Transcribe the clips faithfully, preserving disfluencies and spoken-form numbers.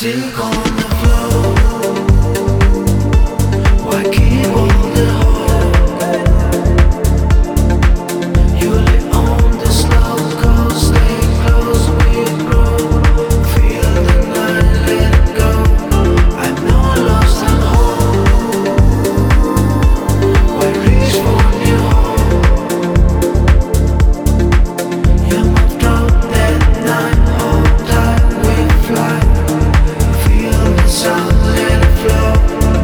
Still on the floor. Why keep all the hope? You live on the slope, go stay close, we grow. Feel the night, let it go. I'm not lost and whole. Why reach for new hope? You moved out that night, hold tight, we fly. Feel the sound, let it flow.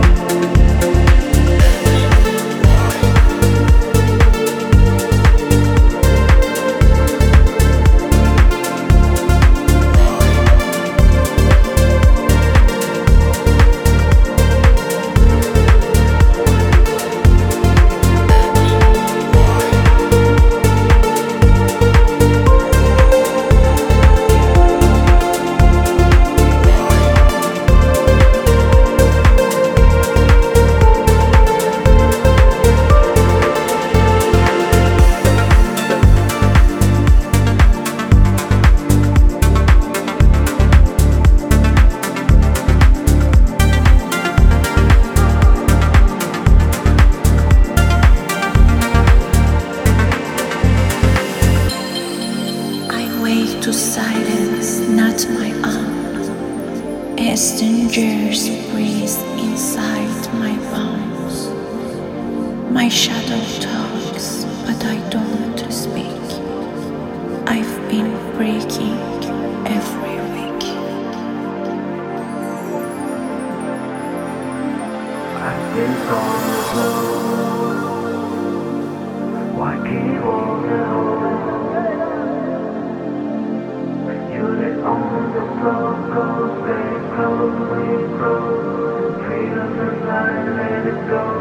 To silence, not my own. As dangers breathe inside my bones. My shadow talks, but I don't speak. I've been breaking every week. I've been on the floor. Why keep all the hope? On the floor, go stay close, we grow. Feel the light, let it go.